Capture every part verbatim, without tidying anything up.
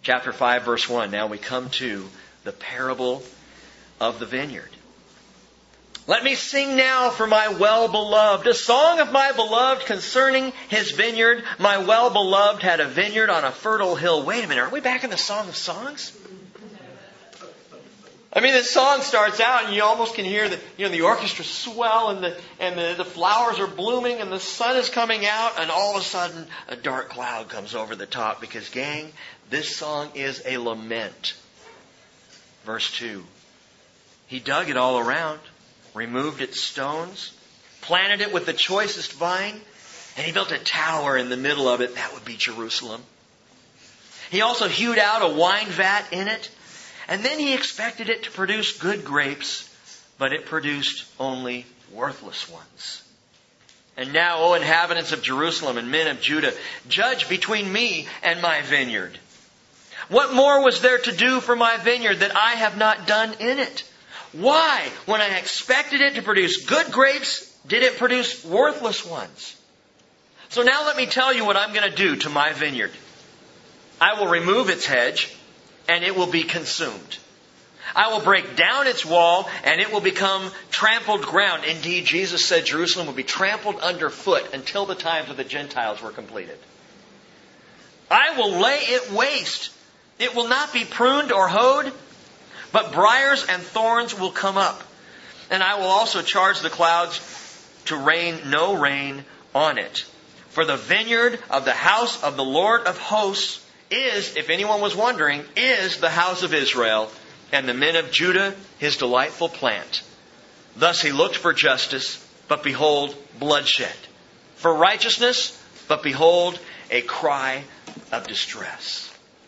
Chapter five, verse one. Now we come to the parable of the vineyard. Let me sing now for my well-beloved, a song of my beloved concerning his vineyard. My well-beloved had a vineyard on a fertile hill. Wait a minute, are we back in the Song of Songs? I mean, this song starts out and you almost can hear the, you know, the orchestra swell and the, and the, the flowers are blooming and the sun is coming out, and all of a sudden a dark cloud comes over the top because, gang, this song is a lament. Verse two. He dug it all around, removed its stones, planted it with the choicest vine, and he built a tower in the middle of it. That would be Jerusalem. He also hewed out a wine vat in it, and then he expected it to produce good grapes, but it produced only worthless ones. And now, O inhabitants of Jerusalem and men of Judah, judge between me and my vineyard. What more was there to do for my vineyard that I have not done in it? Why, when I expected it to produce good grapes, did it produce worthless ones? So now let me tell you what I'm going to do to my vineyard. I will remove its hedge, and it will be consumed. I will break down its wall, and it will become trampled ground. Indeed, Jesus said Jerusalem will be trampled underfoot until the times of the Gentiles were completed. I will lay it waste. It will not be pruned or hoed, but briars and thorns will come up. And I will also charge the clouds to rain no rain on it. For the vineyard of the house of the Lord of hosts is, if anyone was wondering, is the house of Israel, and the men of Judah his delightful plant. Thus he looked for justice, but behold, bloodshed. For righteousness, but behold, a cry of distress.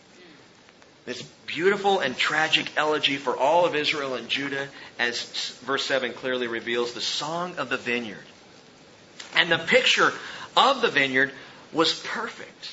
This beautiful and tragic elegy for all of Israel and Judah, as verse seven clearly reveals, the song of the vineyard. And the picture of the vineyard was perfect.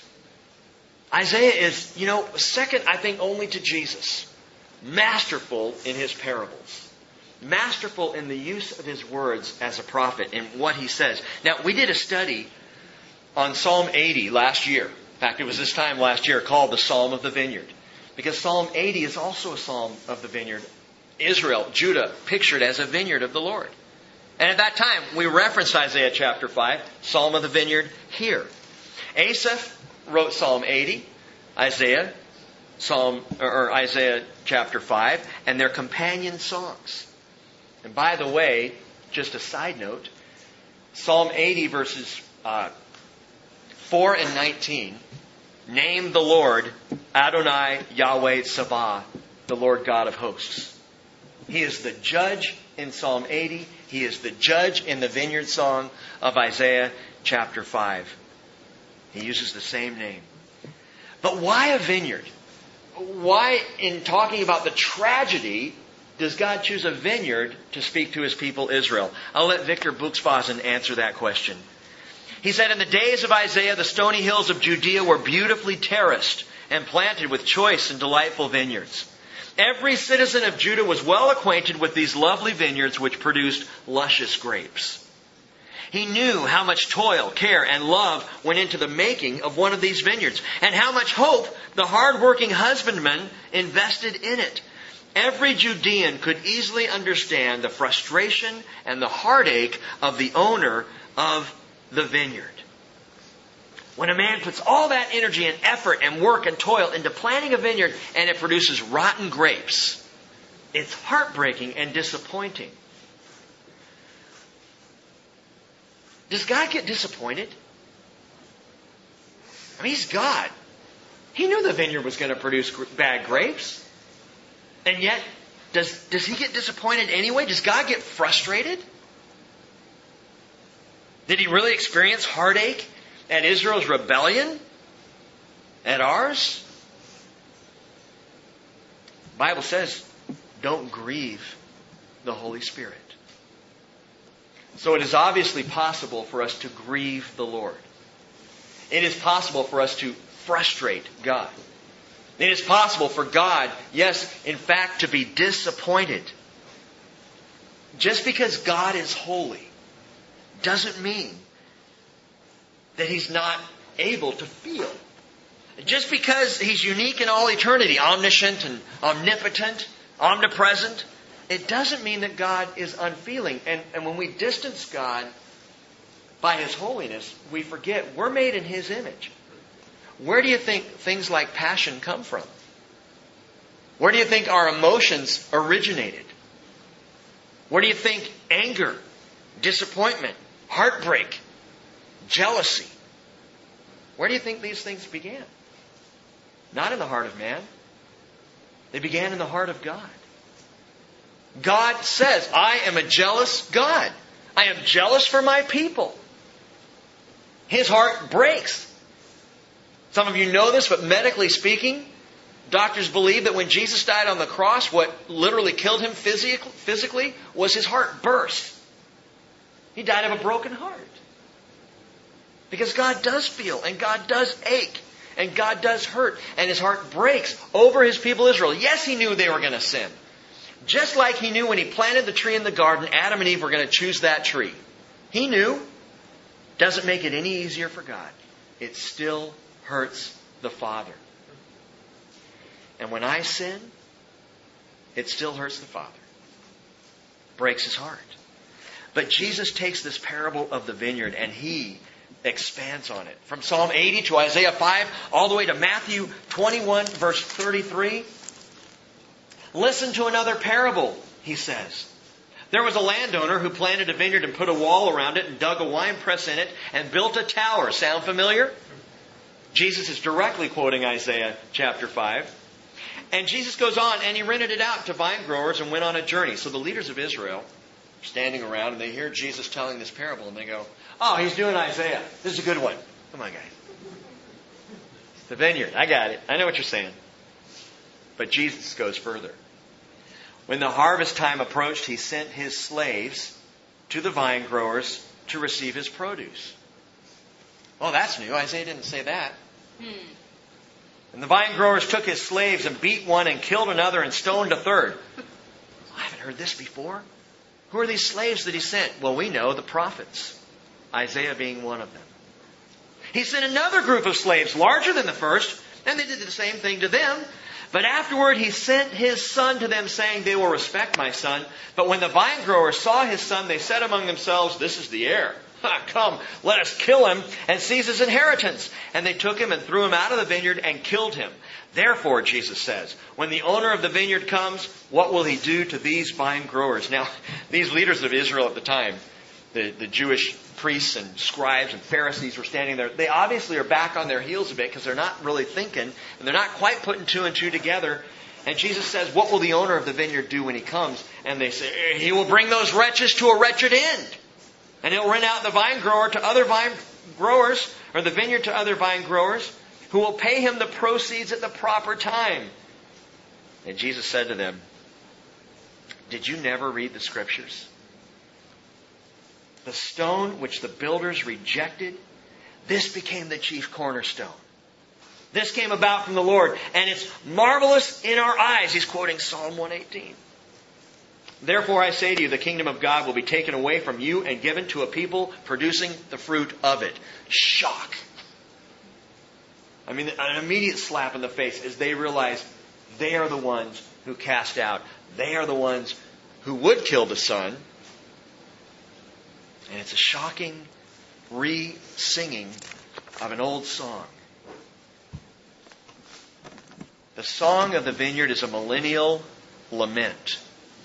Isaiah is, you know, second, I think, only to Jesus. Masterful in his parables. Masterful in the use of his words as a prophet and what he says. Now, we did a study on Psalm eighty last year. In fact, it was this time last year called the Psalm of the Vineyard. Because Psalm eighty is also a psalm of the vineyard. Israel, Judah, pictured as a vineyard of the Lord. And at that time, we referenced Isaiah chapter five, Psalm of the Vineyard here. Asaph wrote Psalm eighty, Isaiah, Psalm or Isaiah chapter five, and their companion songs. And by the way, just a side note, Psalm eighty verses uh, four and nineteen name the Lord Adonai Yahweh Sabaoth, the Lord God of hosts. He is the judge in Psalm eighty. He is the judge in the vineyard song of Isaiah chapter five. He uses the same name. But why a vineyard? Why, in talking about the tragedy, does God choose a vineyard to speak to his people Israel? I'll let Victor Buxbazen answer that question. He said, in the days of Isaiah, the stony hills of Judea were beautifully terraced and planted with choice and delightful vineyards. Every citizen of Judah was well acquainted with these lovely vineyards which produced luscious grapes. He knew how much toil, care, and love went into the making of one of these vineyards, and how much hope the hard-working husbandman invested in it. Every Judean could easily understand the frustration and the heartache of the owner of the vineyard. When a man puts all that energy and effort and work and toil into planting a vineyard and it produces rotten grapes, it's heartbreaking and disappointing. Does God get disappointed? I mean, He's God. He knew the vineyard was going to produce bad grapes. And yet, does, does He get disappointed anyway? Does God get frustrated? Did He really experience heartache at Israel's rebellion? At ours? The Bible says, don't grieve the Holy Spirit. So it is obviously possible for us to grieve the Lord. It is possible for us to frustrate God. It is possible for God, yes, in fact, to be disappointed. Just because God is holy doesn't mean that He's not able to feel. Just because He's unique in all eternity, omniscient and omnipotent, omnipresent, it doesn't mean that God is unfeeling. And, and when we distance God by His holiness, we forget we're made in His image. Where do you think things like passion come from? Where do you think our emotions originated? Where do you think anger, disappointment, heartbreak, jealousy, where do you think these things began? Not in the heart of man. They began in the heart of God. God says, I am a jealous God. I am jealous for my people. His heart breaks. Some of you know this, but medically speaking, doctors believe that when Jesus died on the cross, what literally killed Him physically was His heart burst. He died of a broken heart. Because God does feel, and God does ache, and God does hurt, and His heart breaks over His people Israel. Yes, He knew they were going to sin. Just like He knew when He planted the tree in the garden, Adam and Eve were going to choose that tree. He knew. Doesn't make it any easier for God. It still hurts the Father. And when I sin, it still hurts the Father. Breaks His heart. But Jesus takes this parable of the vineyard and He expands on it. From Psalm eighty to Isaiah five, all the way to Matthew twenty-one, verse thirty-three. Listen to another parable, He says. There was a landowner who planted a vineyard and put a wall around it and dug a wine press in it and built a tower. Sound familiar? Jesus is directly quoting Isaiah chapter five. And Jesus goes on and He rented it out to vine growers and went on a journey. So the leaders of Israel are standing around and they hear Jesus telling this parable and they go, oh, He's doing Isaiah. This is a good one. Come on, guys. The vineyard. I got it. I know what you're saying. But Jesus goes further. When the harvest time approached, He sent His slaves to the vine growers to receive His produce. Oh, that's new. Isaiah didn't say that. Hmm. And the vine growers took His slaves and beat one and killed another and stoned a third. I haven't heard this before. Who are these slaves that He sent? Well, we know, the prophets. Isaiah being one of them. He sent another group of slaves, larger than the first, and they did the same thing to them. But afterward He sent His son to them, saying, they will respect my son. But when the vine growers saw His son, they said among themselves, this is the heir. Come, let us kill him and seize his inheritance. And they took him and threw him out of the vineyard and killed him. Therefore, Jesus says, when the owner of the vineyard comes, what will He do to these vine growers? Now, these leaders of Israel at the time, the, the Jewish priests and scribes and Pharisees were standing there. They obviously are back on their heels a bit because they're not really thinking and they're not quite putting two and two together. And Jesus says, what will the owner of the vineyard do when He comes? And they say, He will bring those wretches to a wretched end. And He'll rent out the vine grower to other vine growers, or the vineyard to other vine growers, who will pay him the proceeds at the proper time. And Jesus said to them, did you never read the Scriptures? The stone which the builders rejected, this became the chief cornerstone. This came about from the Lord, and it's marvelous in our eyes. He's quoting Psalm one eighteen. Therefore I say to you, the kingdom of God will be taken away from you and given to a people producing the fruit of it. Shock. I mean, an immediate slap in the face as they realize they are the ones who cast out. They are the ones who would kill the Son. And it's a shocking re-singing of an old song. The Song of the Vineyard is a millennial lament.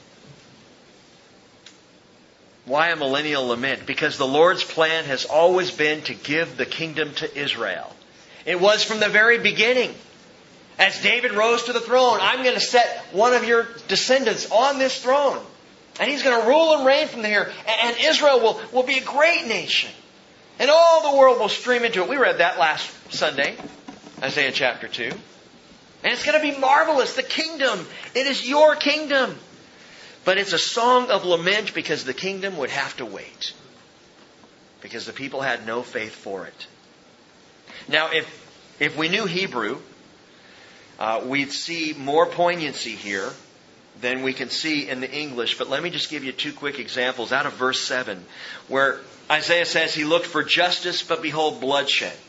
Why a millennial lament? Because the Lord's plan has always been to give the kingdom to Israel. It was from the very beginning. As David rose to the throne, I'm going to set one of your descendants on this throne. And he's going to rule and reign from here. And Israel will, will be a great nation. And all the world will stream into it. We read that last Sunday, Isaiah chapter two. And it's going to be marvelous. The kingdom. It is your kingdom. But it's a song of lament because the kingdom would have to wait. Because the people had no faith for it. Now, if if we knew Hebrew, uh, we'd see more poignancy here than we can see in the English. But let me just give you two quick examples out of verse seven, where Isaiah says, He looked for justice, but behold bloodshed.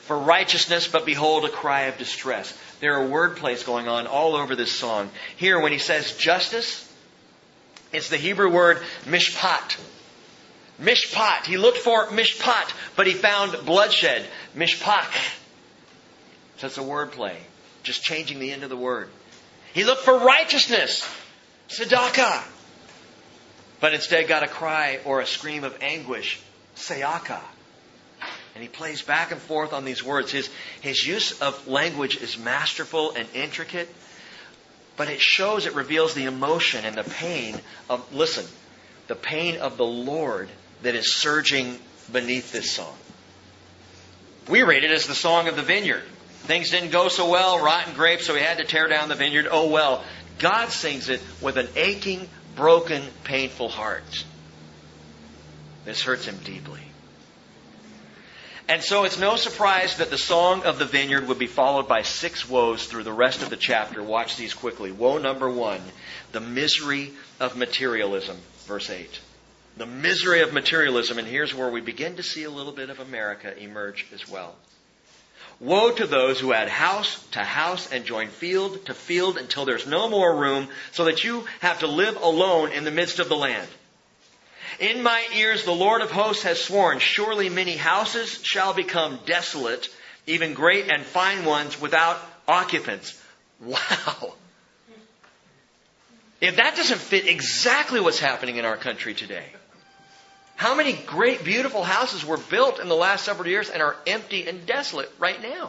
for righteousness, but behold, a cry of distress. There are word plays going on all over this song. Here, when he says justice, it's the Hebrew word mishpat. Mishpat. He looked for mishpat, but he found bloodshed. Mishpat. So it's a word play. Just changing the end of the word. He looked for righteousness. Tzedakah. But instead got a cry or a scream of anguish. Sayaka. And he plays back and forth on these words. His, his use of language is masterful and intricate. But it shows, it reveals the emotion and the pain of, listen, the pain of the Lord that is surging beneath this song. We read it as the song of the vineyard. Things didn't go so well, rotten grapes, so he had to tear down the vineyard. Oh well. God sings it with an aching, broken, painful heart. This hurts him deeply. And so it's no surprise that the song of the vineyard would be followed by six woes through the rest of the chapter. Watch these quickly. Woe number one, the misery of materialism. Verse eight. The misery of materialism. And here's where we begin to see a little bit of America emerge as well. Woe to those who add house to house and join field to field until there's no more room, so that you have to live alone in the midst of the land. In my ears the Lord of hosts has sworn, surely many houses shall become desolate, even great and fine ones without occupants. Wow. If that doesn't fit exactly what's happening in our country today. How many great, beautiful houses were built in the last several years and are empty and desolate right now?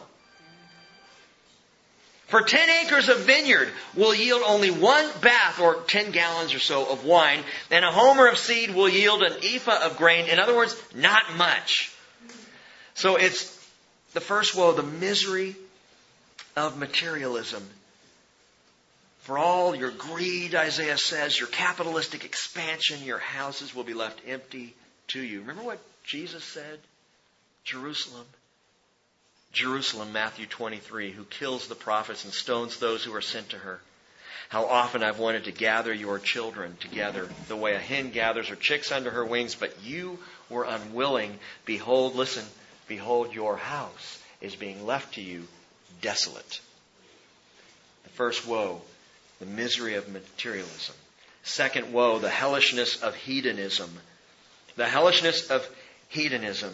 For ten acres of vineyard will yield only one bath, or ten gallons or so of wine, and a homer of seed will yield an ephah of grain. In other words, not much. So it's the first woe, the misery of materialism. For all your greed, Isaiah says, your capitalistic expansion, your houses will be left empty to you. Remember what Jesus said? Jerusalem. Jerusalem, Matthew twenty-three, who kills the prophets and stones those who are sent to her. How often I've wanted to gather your children together, the way a hen gathers her chicks under her wings, but you were unwilling. Behold, listen, behold, your house is being left to you desolate. The first woe, the misery of materialism. Second woe, the hellishness of hedonism. The hellishness of hedonism.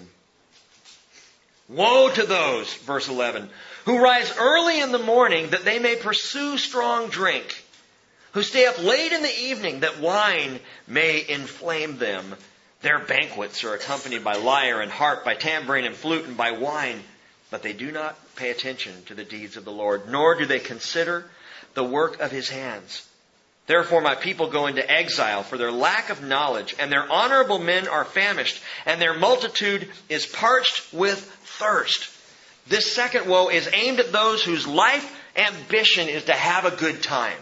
Woe to those, verse eleven, who rise early in the morning that they may pursue strong drink, who stay up late in the evening that wine may inflame them. Their banquets are accompanied by lyre and harp, by tambourine and flute, and by wine, but they do not pay attention to the deeds of the Lord, nor do they consider the work of His hands. Therefore my people go into exile for their lack of knowledge, and their honorable men are famished, and their multitude is parched with thirst. This second woe is aimed at those whose life ambition is to have a good time.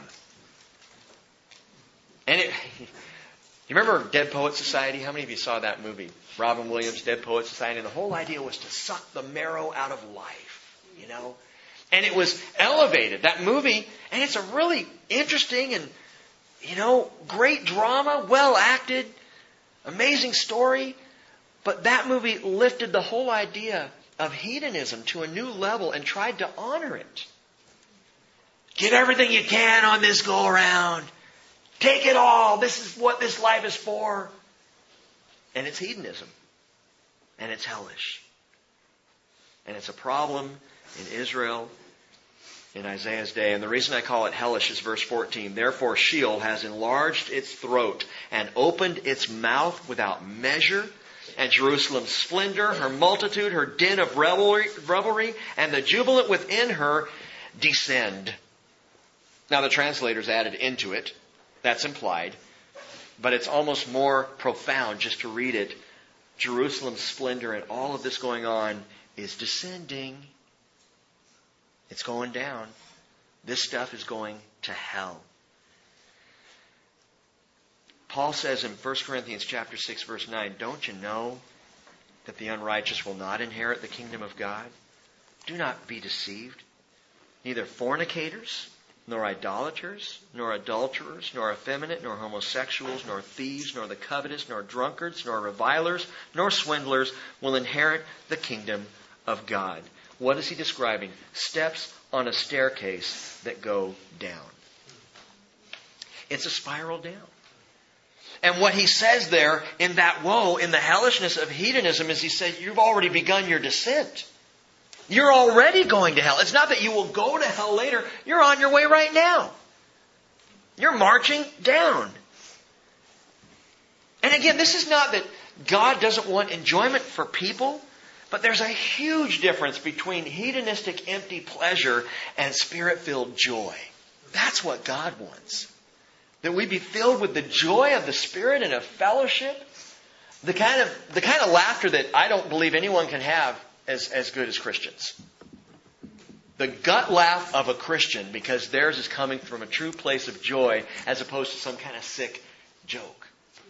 And it, you remember Dead Poets Society? How many of you saw that movie? Robin Williams, Dead Poets Society. And the whole idea was to suck the marrow out of life, you know. And it was elevated, that movie. And it's a really interesting and, you know, great drama, well acted, amazing story. But that movie lifted the whole idea of hedonism to a new level and tried to honor it. Get everything you can on this go around. Take it all. This is what this life is for. And it's hedonism. And it's hellish. And it's a problem in Israel in Isaiah's day. And the reason I call it hellish is verse fourteen. Therefore Sheol has enlarged its throat and opened its mouth without measure. And Jerusalem's splendor, her multitude, her din of revelry, revelry, and the jubilant within her descend. Now the translators added into it. That's implied. But it's almost more profound just to read it. Jerusalem's splendor and all of this going on is descending. It's going down. This stuff is going to hell. Paul says in First Corinthians chapter six, verse nine, don't you know that the unrighteous will not inherit the kingdom of God? Do not be deceived. Neither fornicators, nor idolaters, nor adulterers, nor effeminate, nor homosexuals, nor thieves, nor the covetous, nor drunkards, nor revilers, nor swindlers will inherit the kingdom of God. What is he describing? Steps on a staircase that go down. It's a spiral down. And what he says there in that woe, in the hellishness of hedonism, is he said, you've already begun your descent. You're already going to hell. It's not that you will go to hell later. You're on your way right now. You're marching down. And again, this is not that God doesn't want enjoyment for people, but there's a huge difference between hedonistic empty pleasure and spirit-filled joy. That's what God wants. That we be filled with the joy of the Spirit and of fellowship. The kind of, the kind of laughter that I don't believe anyone can have as, as good as Christians. The gut laugh of a Christian, because theirs is coming from a true place of joy as opposed to some kind of sick joke.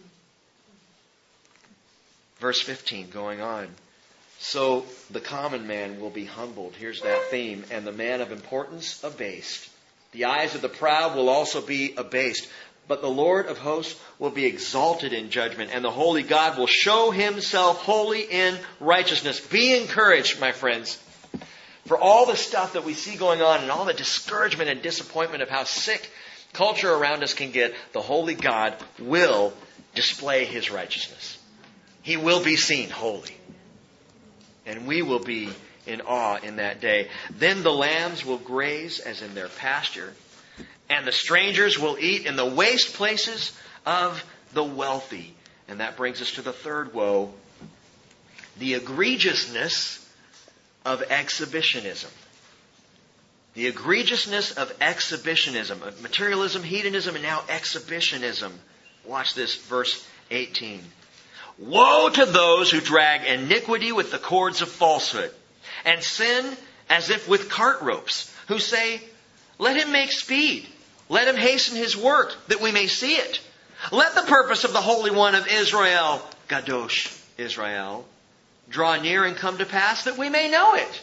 Verse fifteen, going on. So the common man will be humbled. Here's that theme. And the man of importance abased. The eyes of the proud will also be abased. But the Lord of hosts will be exalted in judgment. And the holy God will show himself holy in righteousness. Be encouraged, my friends. For all the stuff that we see going on and all the discouragement and disappointment of how sick culture around us can get, the holy God will display his righteousness. He will be seen holy. And we will be in awe in that day. Then the lambs will graze as in their pasture, and the strangers will eat in the waste places of the wealthy. And that brings us to the third woe, the egregiousness of exhibitionism. The egregiousness of exhibitionism, of materialism, hedonism, and now exhibitionism. Watch this, verse eighteen. Woe to those who drag iniquity with the cords of falsehood, and sin as if with cart ropes, who say, let him make speed, let him hasten his work, that we may see it. Let the purpose of the Holy One of Israel, Kadosh Israel, draw near and come to pass, that we may know it.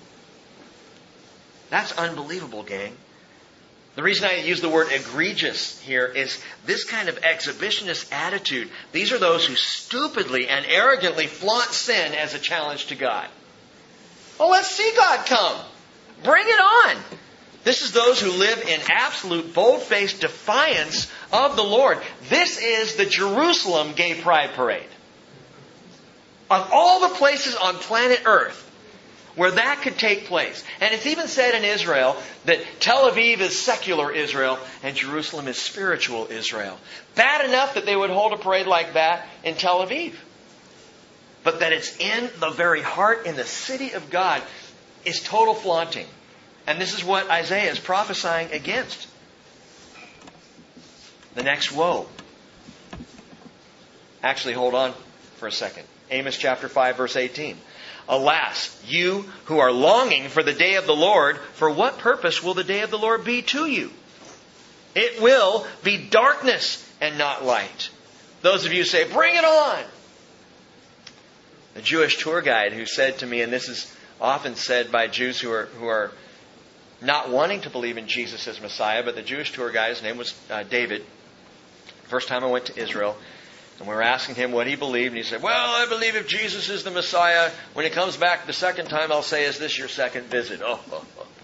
That's unbelievable, gang. The reason I use the word egregious here is this kind of exhibitionist attitude. These are those who stupidly and arrogantly flaunt sin as a challenge to God. Oh, let's see God come. Bring it on. This is those who live in absolute bold-faced defiance of the Lord. This is the Jerusalem Gay Pride Parade. Of all the places on planet Earth where that could take place. And it's even said in Israel that Tel Aviv is secular Israel and Jerusalem is spiritual Israel. Bad enough that they would hold a parade like that in Tel Aviv. But that it's in the very heart, in the city of God, is total flaunting. And this is what Isaiah is prophesying against. The next woe. Actually, hold on for a second. Amos chapter five, verse eighteen. Alas, you who are longing for the day of the Lord, for what purpose will the day of the Lord be to you? It will be darkness and not light. Those of you who say, bring it on. A Jewish tour guide who said to me, and this is often said by Jews who are who are not wanting to believe in Jesus as Messiah, but the Jewish tour guide, his name was uh, David. First time I went to Israel, and we were asking him what he believed, and he said, well, I believe if Jesus is the Messiah, when he comes back the second time, I'll say, is this your second visit? Oh, oh, oh, oh.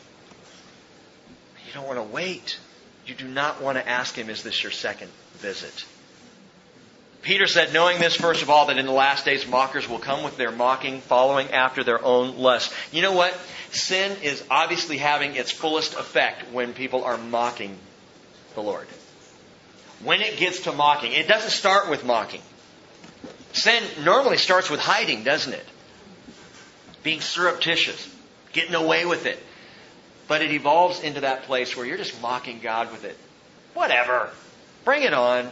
You don't want to wait. You do not want to ask him, is this your second visit? Peter said, knowing this, first of all, that in the last days mockers will come with their mocking, following after their own lusts. You know what? Sin is obviously having its fullest effect when people are mocking the Lord. When it gets to mocking, it doesn't start with mocking. Sin normally starts with hiding, doesn't it? Being surreptitious, getting away with it. But it evolves into that place where you're just mocking God with it. Whatever. Bring it on.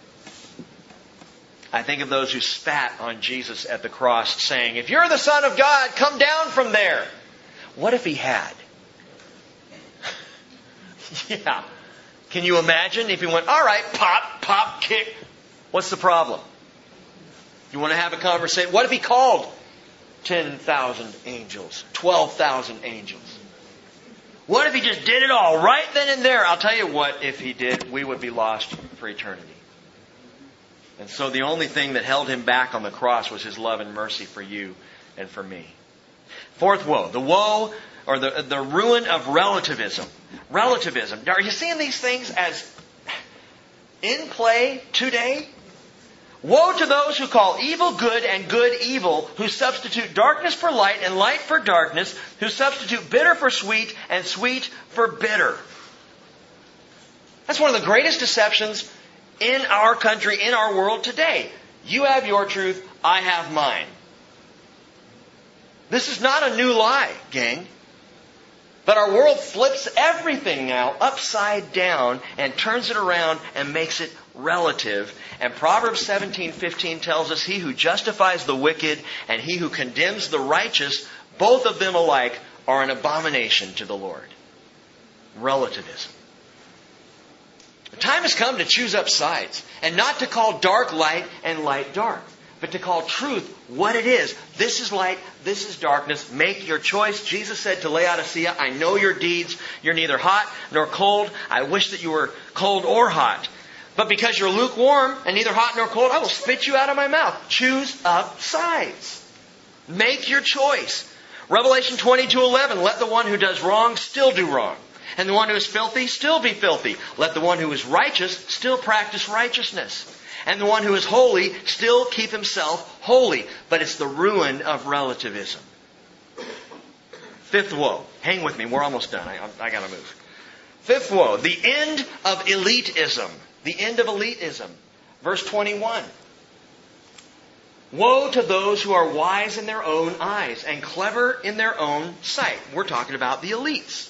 I think of those who spat on Jesus at the cross saying, if you're the Son of God, come down from there. What if he had? Yeah. Can you imagine if he went, all right, pop, pop, kick. What's the problem? You want to have a conversation? What if he called ten thousand angels, twelve thousand angels? What if he just did it all right then and there? I'll tell you what, if he did, we would be lost for eternity. And so the only thing that held him back on the cross was his love and mercy for you and for me. Fourth woe, the woe or the, the ruin of relativism. Relativism. Now, are you seeing these things as in play today? Woe to those who call evil good and good evil, who substitute darkness for light and light for darkness, who substitute bitter for sweet and sweet for bitter. That's one of the greatest deceptions in our country, in our world today. You have your truth, I have mine. This is not a new lie, gang. But our world flips everything now upside down and turns it around and makes it relative. And Proverbs seventeen fifteen tells us, he who justifies the wicked and he who condemns the righteous, both of them alike are an abomination to the Lord. Relativism. The time has come to choose up sides and not to call dark light and light dark, but to call truth what it is. This is light, this is darkness. Make your choice. Jesus said to Laodicea, I know your deeds. You're neither hot nor cold. I wish that you were cold or hot. But because you're lukewarm and neither hot nor cold, I will spit you out of my mouth. Choose up sides. Make your choice. Revelation twenty-two eleven, let the one who does wrong still do wrong. And the one who is filthy still be filthy. Let the one who is righteous still practice righteousness. And the one who is holy still keep himself holy. But it's the ruin of relativism. Fifth woe. Hang with me. We're almost done. I, I got to move. Fifth woe. The end of elitism. The end of elitism. Verse twenty-one. Woe to those who are wise in their own eyes and clever in their own sight. We're talking about the elites.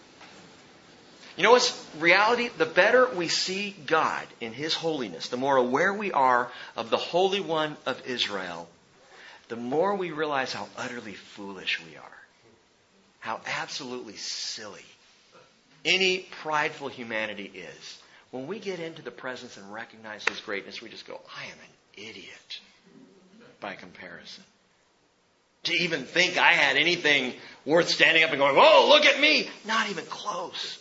You know what's reality? The better we see God in His holiness, the more aware we are of the Holy One of Israel, the more we realize how utterly foolish we are. How absolutely silly any prideful humanity is. When we get into the presence and recognize His greatness, we just go, I am an idiot by comparison. To even think I had anything worth standing up and going, whoa, look at me. Not even close.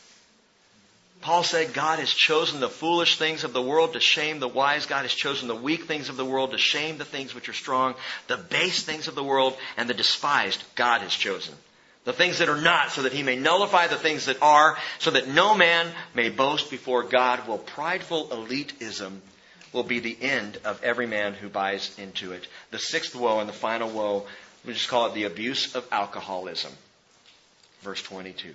Paul said God has chosen the foolish things of the world to shame the wise. God has chosen the weak things of the world to shame the things which are strong. The base things of the world and the despised God has chosen. The things that are not, so that He may nullify the things that are, so that no man may boast before God. Well, prideful elitism will be the end of every man who buys into it. The sixth woe and the final woe, we just call it the abuse of alcoholism. Verse twenty-two.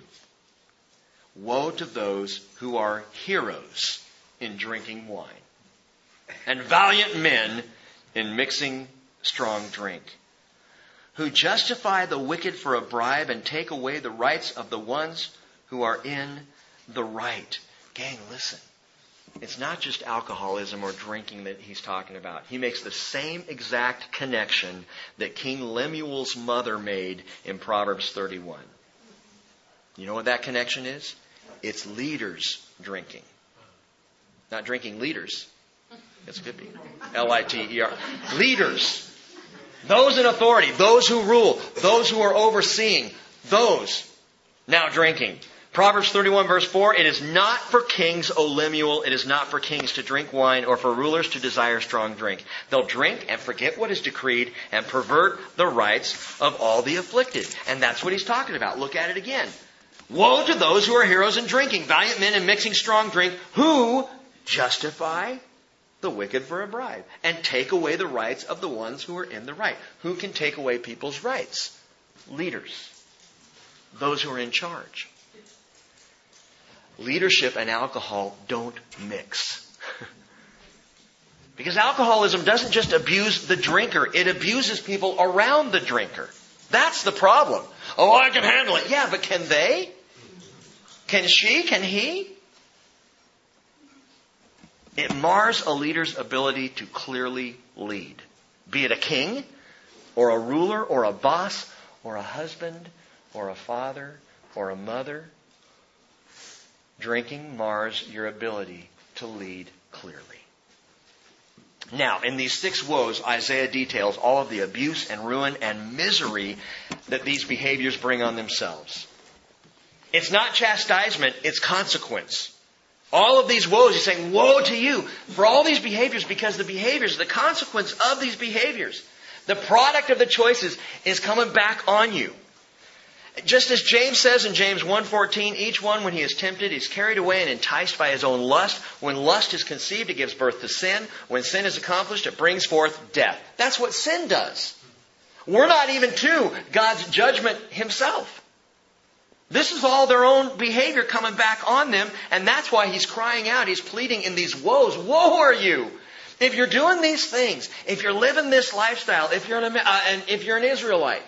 Woe to those who are heroes in drinking wine, and valiant men in mixing strong drink, who justify the wicked for a bribe and take away the rights of the ones who are in the right. Gang, listen. It's not just alcoholism or drinking that he's talking about. He makes the same exact connection that King Lemuel's mother made in Proverbs thirty-one. You know what that connection is? It's leaders drinking. Not drinking leaders. It could be. L I T E R. Leaders. Those in authority. Those who rule. Those who are overseeing. Those now drinking. Proverbs thirty-one verse four. It is not for kings, O Lemuel. It is not for kings to drink wine or for rulers to desire strong drink. They'll drink and forget what is decreed and pervert the rights of all the afflicted. And that's what he's talking about. Look at it again. Woe to those who are heroes in drinking, valiant men in mixing strong drink, who justify the wicked for a bribe and take away the rights of the ones who are in the right. Who can take away people's rights? Leaders. Those who are in charge. Leadership and alcohol don't mix. Because alcoholism doesn't just abuse the drinker, it abuses people around the drinker. That's the problem. Oh, I can handle it. Yeah, but can they? Can she? Can he? It mars a leader's ability to clearly lead. Be it a king, or a ruler, or a boss, or a husband, or a father, or a mother. Drinking mars your ability to lead clearly. Now, in these six woes, Isaiah details all of the abuse and ruin and misery that these behaviors bring on themselves. It's not chastisement, it's consequence. All of these woes, he's saying, woe to you for all these behaviors, because the behaviors, the consequence of these behaviors, The product of the choices is coming back on you. Just as James says in James one fourteen, each one when he is tempted is carried away and enticed by his own lust. When lust is conceived, it gives birth to sin. When sin is accomplished, it brings forth death. That's what sin does. We're not even to God's judgment himself. This is all their own behavior coming back on them, and that's why he's crying out. He's pleading in these woes. Woe are you! If you're doing these things, if you're living this lifestyle, if you're an, uh, and if you're an Israelite,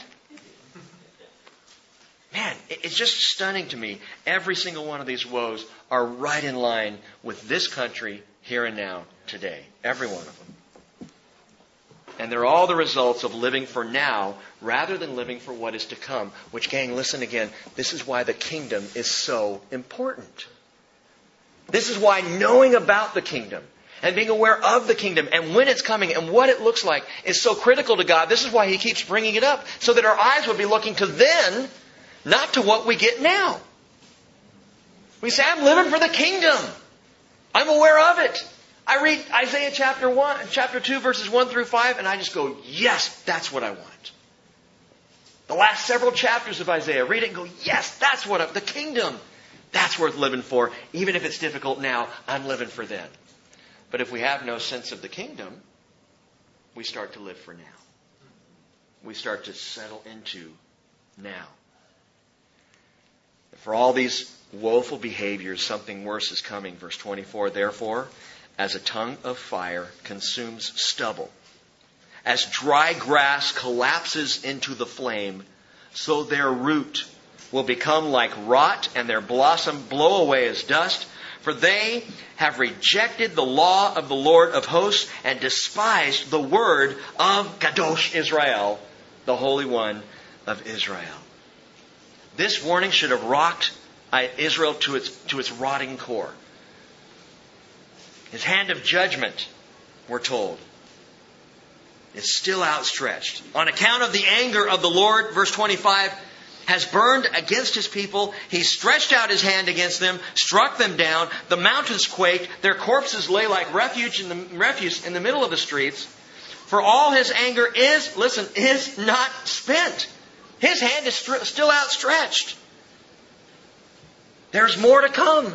man, it's just stunning to me. Every single one of these woes are right in line with this country here and now today. Every one of them. And they're all the results of living for now rather than living for what is to come. Which, gang, listen again. This is why the kingdom is so important. This is why knowing about the kingdom and being aware of the kingdom and when it's coming and what it looks like is so critical to God. This is why he keeps bringing it up. So that our eyes would be looking to then, not to what we get now. We say, I'm living for the kingdom. I'm aware of it. I read Isaiah chapter one, chapter two, verses one through five, and I just go, yes, that's what I want. The last several chapters of Isaiah, read it and go, yes, that's what I, the kingdom. That's worth living for. Even if it's difficult now, I'm living for then. But if we have no sense of the kingdom, we start to live for now. We start to settle into now. For all these woeful behaviors, something worse is coming. Verse twenty-four, therefore, as a tongue of fire consumes stubble, as dry grass collapses into the flame, so their root will become like rot and their blossom blow away as dust. For they have rejected the law of the Lord of hosts and despised the word of Kadosh Israel, the Holy One of Israel. This warning should have rocked Israel to its, to its rotting core. His hand of judgment, we're told, is still outstretched. On account of the anger of the Lord, verse twenty-five, has burned against his people. He stretched out his hand against them, struck them down. The mountains quaked. Their corpses lay like refuge in the, refuse in the middle of the streets. For all his anger is, listen, is not spent. His hand is st- still outstretched. There's more to come.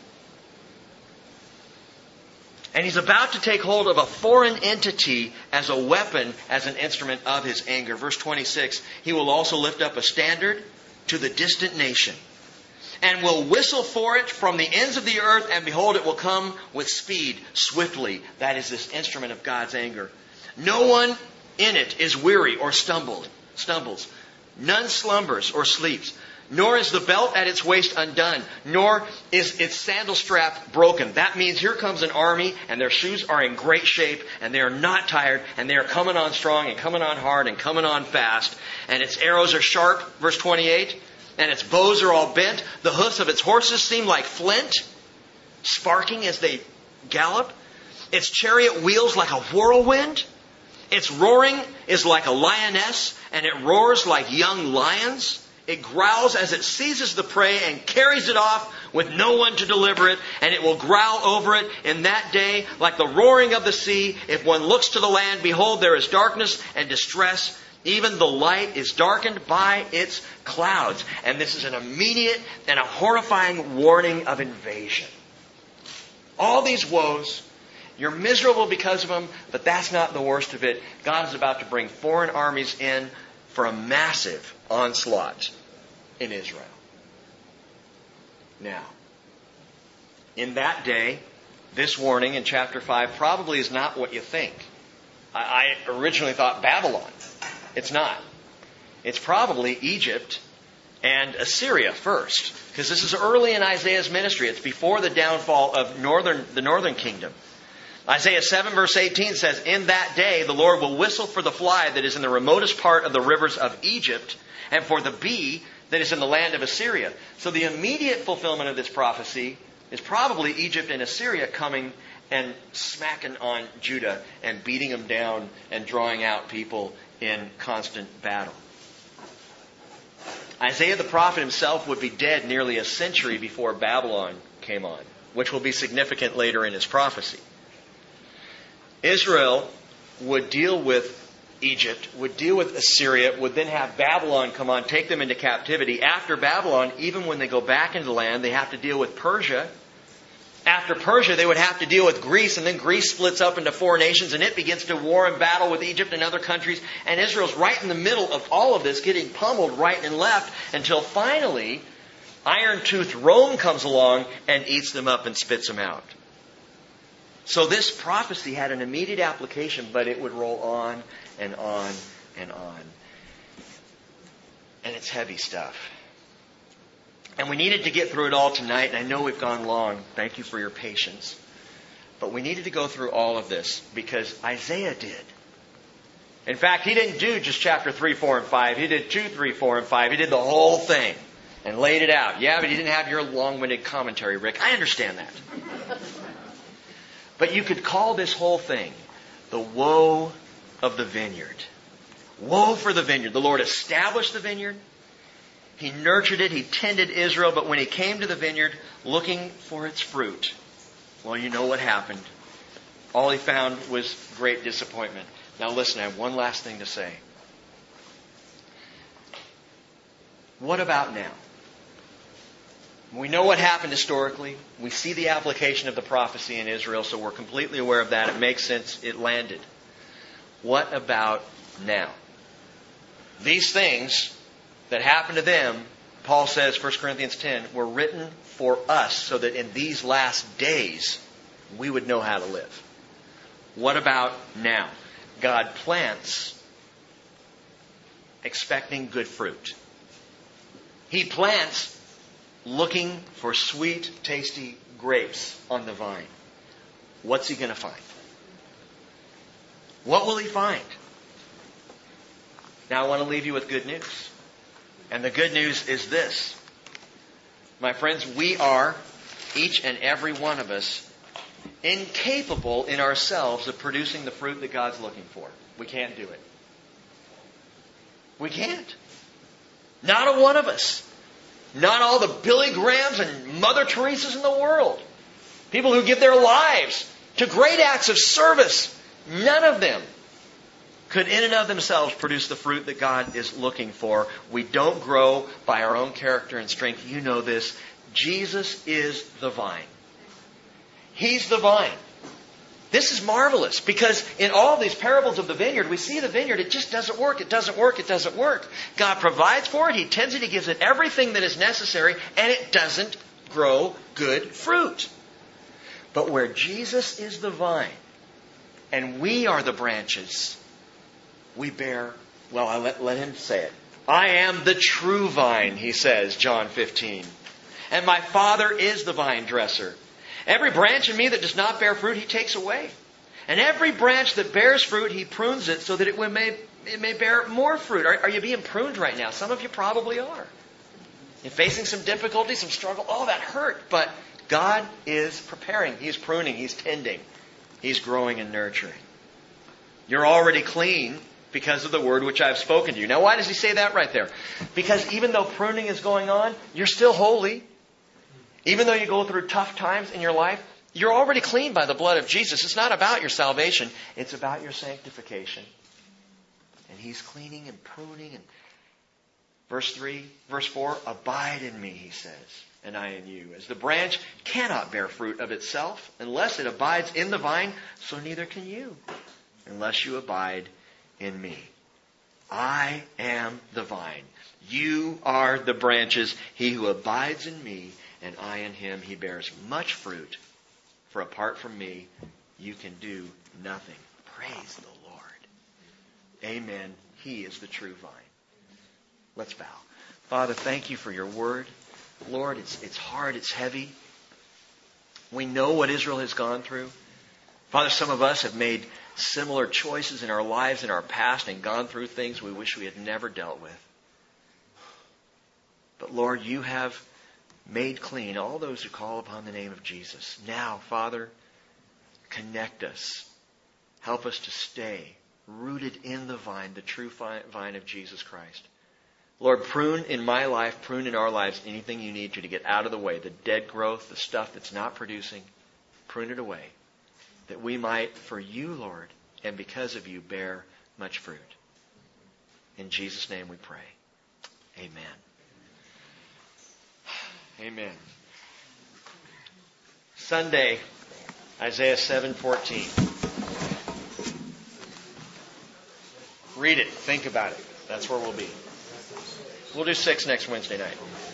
And he's about to take hold of a foreign entity as a weapon, as an instrument of his anger. Verse twenty-six, he will also lift up a standard to the distant nation and will whistle for it from the ends of the earth, and behold, it will come with speed, swiftly. That is this instrument of God's anger. No one in it is weary or stumbled, stumbles. None slumbers or sleeps. Nor is the belt at its waist undone, nor is its sandal strap broken. That means here comes an army, and their shoes are in great shape, and they are not tired, and they are coming on strong, and coming on hard, and coming on fast. And its arrows are sharp, verse twenty-eight, and its bows are all bent. The hoofs of its horses seem like flint, sparking as they gallop. Its chariot wheels like a whirlwind. Its roaring is like a lioness, and it roars like young lions. It growls as it seizes the prey and carries it off with no one to deliver it. And it will growl over it in that day like the roaring of the sea. If one looks to the land, behold, there is darkness and distress. Even the light is darkened by its clouds. And this is an immediate and a horrifying warning of invasion. All these woes, you're miserable because of them, but that's not the worst of it. God is about to bring foreign armies in for a massive onslaught in Israel. Now, in that day, this warning in chapter five probably is not what you think. I, I originally thought Babylon. It's not. It's probably Egypt and Assyria first, because this is early in Isaiah's ministry. It's before the downfall of northern the northern kingdom. Isaiah seven verse eighteen says, in that day the Lord will whistle for the fly that is in the remotest part of the rivers of Egypt, and for the bee that is in the land of Assyria. So the immediate fulfillment of this prophecy is probably Egypt and Assyria coming and smacking on Judah and beating them down and drawing out people in constant battle. Isaiah the prophet himself would be dead nearly a century before Babylon came on, which will be significant later in his prophecy. Israel would deal with Egypt, would deal with Assyria, would then have Babylon come on, take them into captivity. After Babylon, even when they go back into the land, they have to deal with Persia. After Persia, they would have to deal with Greece, and then Greece splits up into four nations, and it begins to war and battle with Egypt and other countries. And Israel's right in the middle of all of this, getting pummeled right and left, until finally, iron-toothed Rome comes along and eats them up and spits them out. So this prophecy had an immediate application, but it would roll on and on and on. And it's heavy stuff. And we needed to get through it all tonight, and I know we've gone long. Thank you for your patience. But we needed to go through all of this because Isaiah did. In fact, he didn't do just chapter three, four, and five. He did two, three, four, and five. He did the whole thing and laid it out. Yeah, but he didn't have your long-winded commentary, Rick. I understand that. But you could call this whole thing the woe of the vineyard. Woe for the vineyard. The Lord established the vineyard. He nurtured it. He tended Israel. But when he came to the vineyard looking for its fruit, well, you know what happened. All he found was great disappointment. Now listen, I have one last thing to say. What about now? We know what happened historically. We see the application of the prophecy in Israel, so we're completely aware of that. It makes sense. It landed. What about now? These things that happened to them, Paul says, First Corinthians ten, were written for us so that in these last days we would know how to live. What about now? God plants expecting good fruit. He plants looking for sweet, tasty grapes on the vine. What's he going to find? What will he find? Now I want to leave you with good news. And the good news is this. My friends, we are, each and every one of us, incapable in ourselves of producing the fruit that God's looking for. We can't do it. We can't. Not a one of us. Not all the Billy Grahams and Mother Teresas in the world. People who give their lives to great acts of service. None of them could in and of themselves produce the fruit that God is looking for. We don't grow by our own character and strength. You know this. Jesus is the vine. He's the vine. This is marvelous because in all these parables of the vineyard, we see the vineyard. It just doesn't work. It doesn't work. It doesn't work. God provides for it. He tends it. He gives it everything that is necessary, and it doesn't grow good fruit. But where Jesus is the vine and we are the branches, we bear, well, I let, let him say it. I am the true vine, he says, John fifteen. And my Father is the vine dresser. Every branch in me that does not bear fruit, he takes away. And every branch that bears fruit, he prunes it so that it may, it may bear more fruit. Are, are you being pruned right now? Some of you probably are. You're facing some difficulty, some struggle. Oh, that hurt. But God is preparing. He's pruning. He's tending. He's growing and nurturing. You're already clean because of the word which I've spoken to you. Now, why does he say that right there? Because even though pruning is going on, you're still holy. Even though you go through tough times in your life, you're already clean by the blood of Jesus. It's not about your salvation. It's about your sanctification. And he's cleaning and pruning. And verse three, verse four, abide in me, he says, and I in you. As the branch cannot bear fruit of itself unless it abides in the vine, so neither can you unless you abide in me. I am the vine. You are the branches. He who abides in me and I in him, he bears much fruit. For apart from me, you can do nothing. Praise the Lord. Amen. He is the true vine. Let's bow. Father, thank you for your word. Lord, it's, it's hard, it's heavy. We know what Israel has gone through. Father, some of us have made similar choices in our lives in our past and gone through things we wish we had never dealt with. But Lord, you have made clean all those who call upon the name of Jesus. Now, Father, connect us. Help us to stay rooted in the vine, the true vine of Jesus Christ. Lord, prune in my life, prune in our lives anything you need to to get out of the way. The dead growth, the stuff that's not producing, prune it away. That we might, for you, Lord, and because of you, bear much fruit. In Jesus' name we pray. Amen. Amen. Sunday, Isaiah seven fourteen. Read it. Think about it. That's where we'll be. We'll do six next Wednesday night.